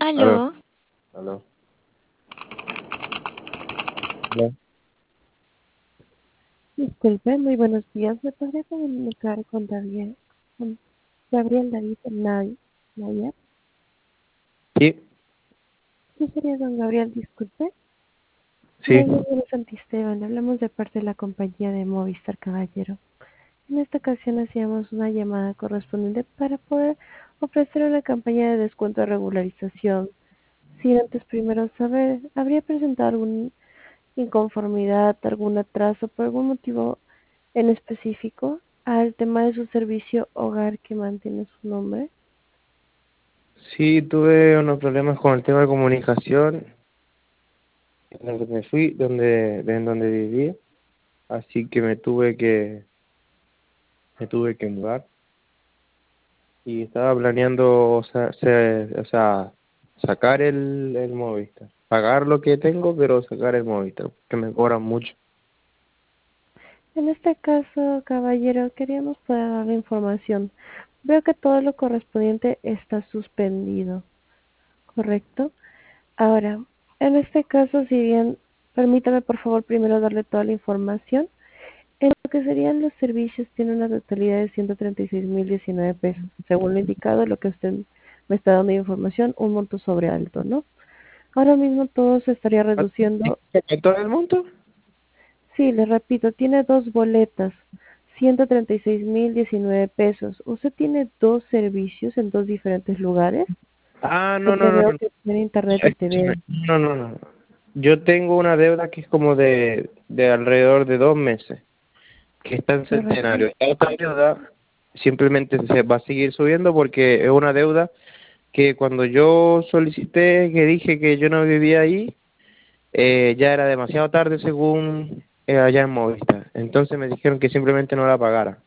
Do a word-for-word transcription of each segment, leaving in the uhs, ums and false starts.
Aló, Aló, aló, aló. Disculpe, muy buenos días. ¿Me podría comunicar con Gabriel, con Gabriel David Nay- Nayer? Sí, ¿Qué sería don Gabriel? Disculpe. sí, Gracias, señor Santisteban. Hablamos de parte de la compañía de Movistar Caballero. En esta ocasión hacíamos una llamada correspondiente para poder ofrecer una campaña de descuento de regularización. Sin antes primero saber, ¿habría presentado alguna inconformidad, algún atraso por algún motivo en específico al tema de su servicio hogar que mantiene su nombre? sí, tuve unos problemas con el tema de comunicación en donde me fui, donde, de en donde vivía, así que me tuve que, me tuve que mudar y estaba planeando, o sea, se- o sea, sacar el, el Movistar, pagar lo que tengo, pero sacar el Movistar, que me cobran mucho. En este caso, caballero, queríamos poder darle información. Veo que todo lo correspondiente está suspendido, ¿correcto? Ahora, en este caso, si bien, permítame por favor primero darle toda la información. En lo que serían los servicios, tiene una totalidad de ciento treinta y seis mil diecinueve pesos. Según lo indicado, lo que usted me está dando de información, un monto sobre alto, ¿no? Ahora mismo todo se estaría reduciendo. ¿Cuánto es el monto? Sí, le repito, tiene dos boletas, ciento treinta y seis mil diecinueve pesos. ¿Usted tiene dos servicios en dos diferentes lugares? Ah, no, Porque no, no, veo no. que tiene internet y Escúchame, T V. no, no, no. Yo tengo una deuda que es como de, de alrededor de dos meses, que está en ¿Correcto? Centenario. Esta deuda simplemente se va a seguir subiendo porque es una deuda que cuando yo solicité, que dije que yo no vivía ahí, eh, ya era demasiado tarde según eh, allá en Movistar. Entonces me dijeron que simplemente no la pagara.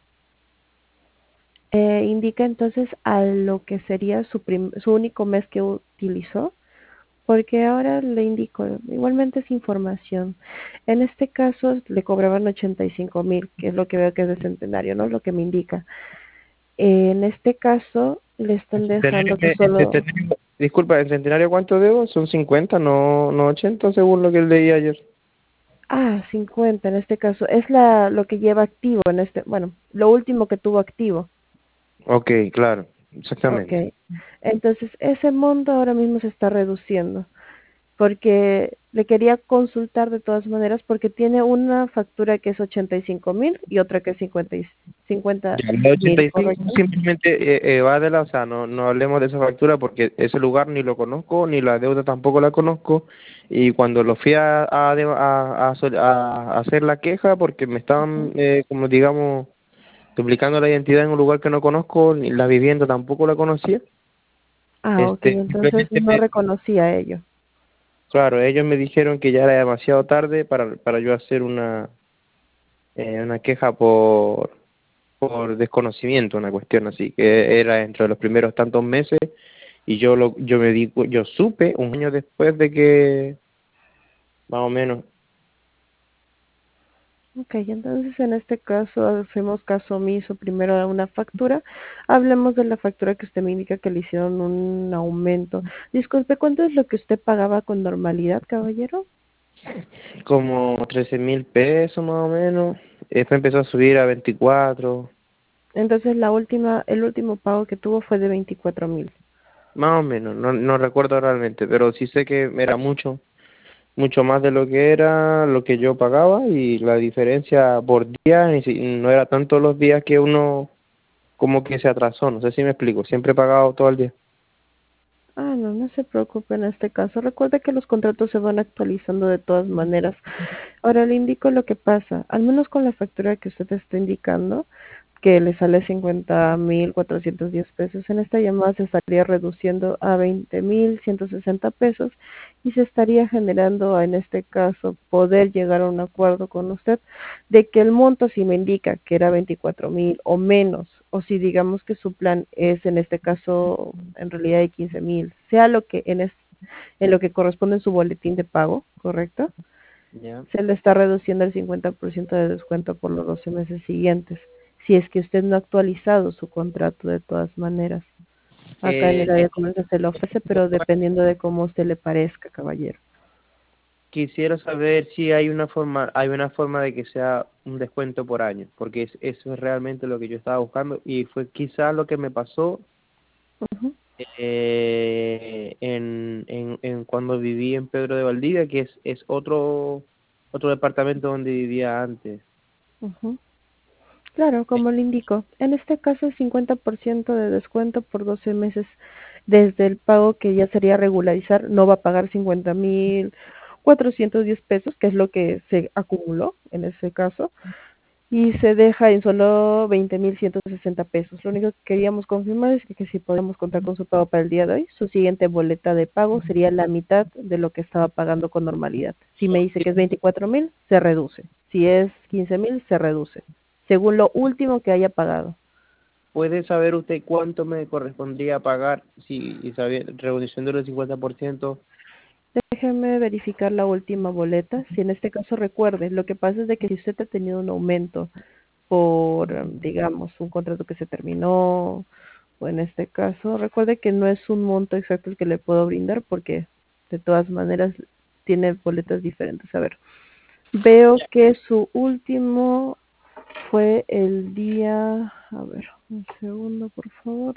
Eh, indica entonces a lo que sería su, prim- su único mes que utilizó. Porque ahora le indico, igualmente es información. En este caso le cobraban ochenta y cinco mil, que es lo que veo que es de Centenario, ¿no? Lo que me indica. En este caso le En están Centenario, dejando que en solo, Centenario- disculpa, ¿en Centenario cuánto debo? Son cincuenta, no, no ochenta según lo que leí ayer. ah, cincuenta en este caso, es la lo que lleva activo en este, bueno, lo último que tuvo activo. Ok, claro, Ok. exactamente. Entonces ese monto ahora mismo se está reduciendo. Porque le quería consultar de todas maneras porque tiene una factura que es ochenta y cinco mil y otra que es cincuenta y cincuenta Ya, la mil, ochenta y cinco ¿correcto? simplemente eh, evádela, o sea, no, no hablemos de esa factura porque ese lugar ni lo conozco, ni la deuda tampoco la conozco, y cuando lo fui a, a, de- a, a sol- a- a hacer la queja porque me estaban, Ujú. eh, como digamos, duplicando la identidad en un lugar que no conozco, ni la vivienda tampoco la conocía, Ah, ok, este, entonces simplemente no me, reconocía ello. claro, ellos me dijeron que ya era demasiado tarde para, para yo hacer una, eh, una queja por por desconocimiento, una cuestión así, que era dentro de los primeros tantos meses y yo lo yo me di cu- yo supe un año después de que más o menos. Ok, entonces en este caso hacemos caso omiso primero de una factura. Hablemos de la factura que usted me indica que le hicieron un aumento. Disculpe, ¿cuánto es lo que usted pagaba con normalidad, caballero? Como trece mil pesos más o menos, después empezó a subir a veinticuatro, Entonces la última, el último pago que tuvo fue de veinticuatro mil. más o menos, no, no recuerdo realmente, pero sí sé que era mucho, mucho más de lo que era lo que yo pagaba, y la diferencia por día ni si- no era tanto los días que uno como que se atrasó, no sé si me explico, siempre he pagado todo el día. Ah, no, no se preocupe en este caso. Recuerde que los contratos se van actualizando de todas maneras. Ahora le indico lo que pasa, al menos con la factura que usted está indicando, que le sale cincuenta mil cuatrocientos diez pesos. En esta llamada se estaría reduciendo a veinte mil ciento sesenta pesos y se estaría generando, en este caso, poder llegar a un acuerdo con usted de que el monto, si me indica que era veinticuatro mil o menos, o si digamos que su plan es, en este caso, en realidad de quince mil, sea lo que en, es, en lo que corresponde en su boletín de pago, ¿correcto? Ya. Se le está reduciendo el cincuenta por ciento de descuento por los doce meses siguientes, si es que usted no ha actualizado su contrato de todas maneras. Acá en Eh, el área de comercio se le ofrece, pero dependiendo de cómo a usted le parezca, caballero. quisiera saber si hay una forma, hay una forma de que sea un descuento por año, porque es- eso es realmente lo que yo estaba buscando y fue quizás lo que me pasó Ujú, eh, en, en, en cuando viví en Pedro de Valdivia, que es, es otro, otro departamento donde vivía antes. ujú. Claro, como le indico, en este caso es cincuenta por ciento de descuento por doce meses desde el pago que ya sería regularizar, no va a pagar cincuenta mil cuatrocientos diez pesos, que es lo que se acumuló en ese caso, y se deja en solo veinte mil ciento sesenta pesos. Lo único que queríamos confirmar es que, que si podemos contar con su pago para el día de hoy, su siguiente boleta de pago sería la mitad de lo que estaba pagando con normalidad. Si me dice que es veinticuatro mil, se reduce. Si es quince mil, se reduce, según lo último que haya pagado. ¿Puede saber usted cuánto me correspondría pagar si y saber, reduciendo el cincuenta por ciento? Déjeme verificar la última boleta. Si en este caso recuerde, lo que pasa es de que si usted ha tenido un aumento por, em, digamos, un contrato que se terminó, o en este caso, recuerde que no es un monto exacto el que le puedo brindar porque de todas maneras tiene boletas diferentes. A ver, veo que su último fue el día, a ver, un segundo, por favor.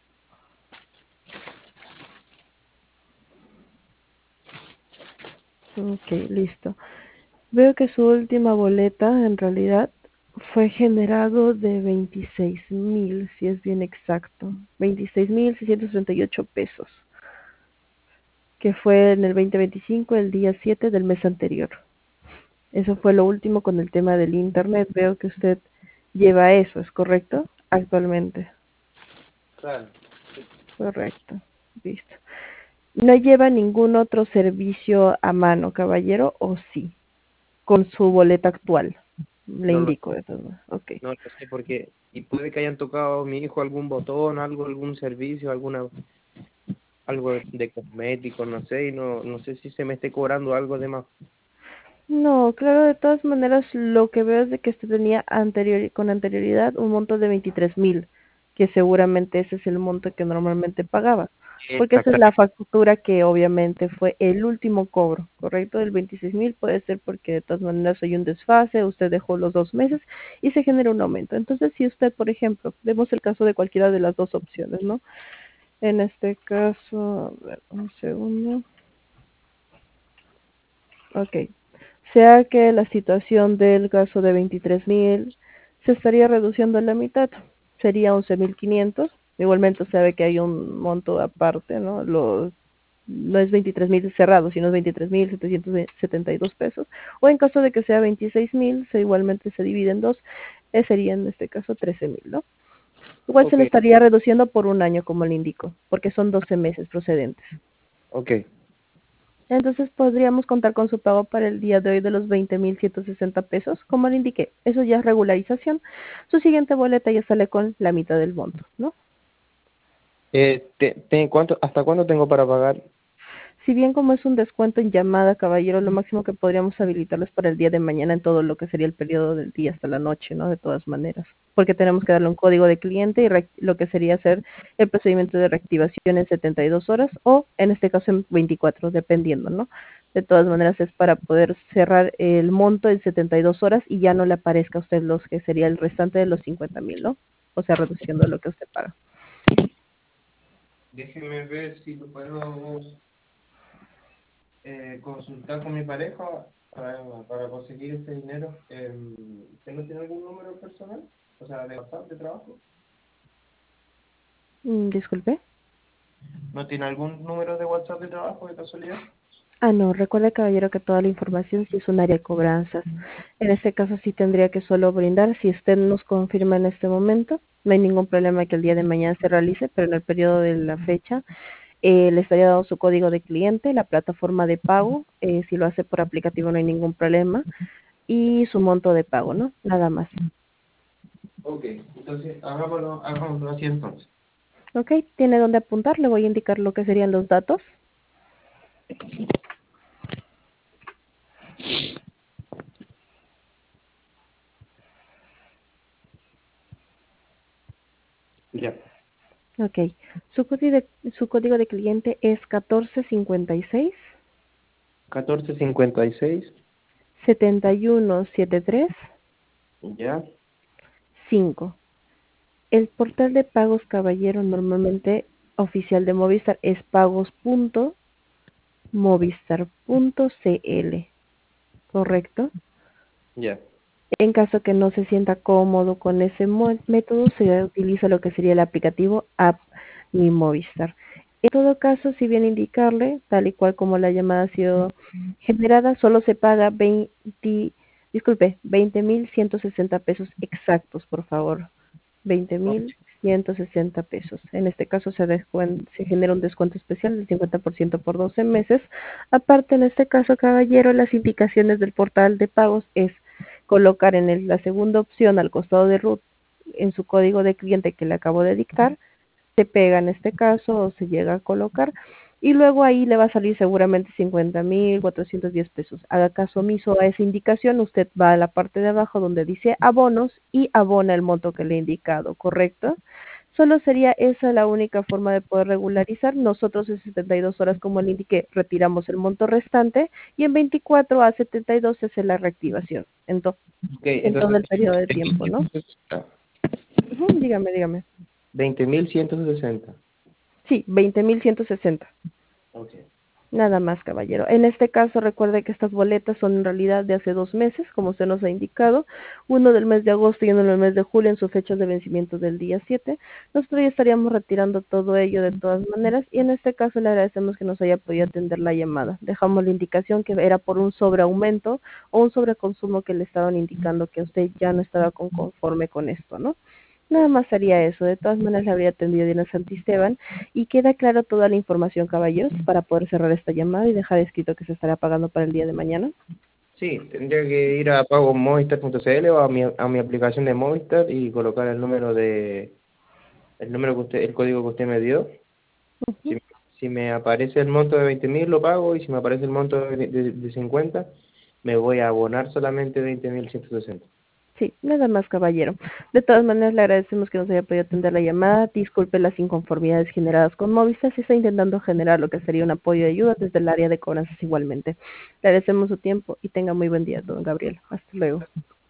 Ok, listo. Veo que su última boleta en realidad fue generado de veintiséis mil, si es bien exacto, veintiséis mil seiscientos treinta y ocho pesos, que fue en el veinte veinticinco, el día siete del mes anterior. Eso fue lo último con el tema del internet. Veo que usted lleva eso, ¿es correcto? Actualmente. Claro. Correcto. Listo. ¿No lleva ningún otro servicio a mano, caballero, o sí? Con su boleta actual. Le No lo indico de todo. Ok. No lo sé porque y puede que hayan tocado a mi hijo algún botón, algo, algún servicio, alguna algo de cosméticos, no sé, y no no sé si se me esté cobrando algo de más. No, claro, de todas maneras, lo que veo es de que usted tenía anterior, con anterioridad un monto de veintitrés mil, que seguramente ese es el monto que normalmente pagaba, porque esa es la Exactamente. factura que obviamente fue el último cobro, ¿correcto? Del veintiséis mil puede ser porque de todas maneras hay un desfase, usted dejó los dos meses y se genera un aumento. Entonces, si usted, por ejemplo, vemos el caso de cualquiera de las dos opciones, ¿no? En este caso, a ver, un segundo. Ok. Sea que la situación del caso de veintitrés mil se estaría reduciendo a la mitad, sería once mil quinientos. Igualmente sabe que hay un monto aparte, ¿no? Los, no es veintitrés mil cerrado, sino es veintitrés mil setecientos setenta y dos pesos. O en caso de que sea veintiséis mil, se igualmente se divide en dos, eh, sería en este caso trece mil, ¿no? Igual se le Okay, estaría reduciendo por un año, como le indico, porque son doce meses procedentes. okay, Entonces podríamos contar con su pago para el día de hoy de los veinte mil ciento sesenta pesos. Como le indiqué, eso ya es regularización. Su siguiente boleta ya sale con la mitad del monto, ¿no? Eh, te, te- ¿cuánto, hasta cuándo tengo para pagar? Si bien como es un descuento en llamada, caballero, lo máximo que podríamos habilitarlo es para el día de mañana en todo lo que sería el periodo del día hasta la noche, ¿no? De todas maneras. Porque tenemos que darle un código de cliente y re- lo que sería hacer el procedimiento de reactivación en setenta y dos horas o en este caso en veinticuatro, dependiendo, ¿no? De todas maneras es para poder cerrar el monto en setenta y dos horas y ya no le aparezca a usted los que sería el restante de los cincuenta mil, ¿no? O sea, reduciendo lo que usted paga. Déjeme ver si lo puedo eh, consultar con mi pareja para, para conseguir ese dinero. Eh, ¿usted no tiene algún número personal? O sea, de WhatsApp, de trabajo. Mm, disculpe. ¿No tiene algún número de WhatsApp de trabajo de casualidad? Ah, no, recuerde, caballero, que toda la información sí es un área de cobranzas. En este caso sí tendría que solo brindar, si usted nos confirma en este momento, no hay ningún problema que el día de mañana se realice, pero en el periodo de la fecha eh, le estaría dando su código de cliente, la plataforma de pago, eh, si lo hace por aplicativo no hay ningún problema, y su monto de pago, ¿no? Nada más. Ok, entonces hagámoslo, hagámoslo así entonces. Ok, tiene donde apuntar, le voy a indicar lo que serían los datos. Ya. Ok. Su código de, su código de cliente es catorce cincuenta y seis, catorce cincuenta y seis. setenta y uno setenta y tres, Ya, cinco. El portal de pagos, caballero, normalmente oficial de Movistar es pagos punto movistar punto cl, ¿correcto? ya. En caso que no se sienta cómodo con ese mo- método, se utiliza lo que sería el aplicativo App Mi Movistar. En todo caso, si bien indicarle, tal y cual como la llamada ha sido generada, solo se paga veinte, disculpe, veinte mil ciento sesenta pesos exactos, por favor. veinte mil ciento sesenta pesos. En este caso se, descuen- se genera un descuento especial del cincuenta por ciento por doce meses. Aparte, en este caso, caballero, las indicaciones del portal de pagos es colocar en el- la segunda opción al costado de root en su código de cliente que le acabo de dictar, se pega en este caso o se llega a colocar y luego ahí le va a salir seguramente cincuenta mil cuatrocientos diez pesos. Haga caso omiso a esa indicación, usted va a la parte de abajo donde dice abonos y abona el monto que le he indicado, ¿correcto? Solo sería esa la única forma de poder regularizar. Nosotros en setenta y dos horas, como le indiqué, retiramos el monto restante y en veinticuatro a setenta y dos se hace la reactivación en, to- Ok, en todo entonces, el periodo de tiempo, ¿no? Ujú, dígame, dígame. veinte mil ciento sesenta. Sí, veinte mil ciento sesenta. Ok. Nada más, caballero. En este caso, recuerde que estas boletas son en realidad de hace dos meses, como usted nos ha indicado, uno del mes de agosto y uno del mes de julio en sus fechas de vencimiento del día siete. Nosotros ya estaríamos retirando todo ello de todas maneras y en este caso le agradecemos que nos haya podido atender la llamada. Dejamos la indicación que era por un sobreaumento o un sobreconsumo que le estaban indicando que usted ya no estaba con- conforme con esto, ¿no? Nada más sería eso. De todas maneras, le habría atendido Diana Santisteban y queda clara toda la información, caballeros, para poder cerrar esta llamada y dejar escrito que se estará pagando para el día de mañana. Sí, tendría que ir a pagomovistar punto cl o a mi, a mi aplicación de Movistar y colocar el número de, el número que usted, el código que usted me dio. Ujú. Si, si me aparece el monto de veinte mil lo pago y si me aparece el monto de, de, de cincuenta me voy a abonar solamente veinte mil ciento sesenta. Sí, nada más, caballero. De todas maneras, le agradecemos que nos haya podido atender la llamada. Disculpe las inconformidades generadas con Movistar. Se está intentando generar lo que sería un apoyo y ayuda desde el área de cobranzas igualmente. Le agradecemos su tiempo y tenga muy buen día, don Gabriel. Hasta luego.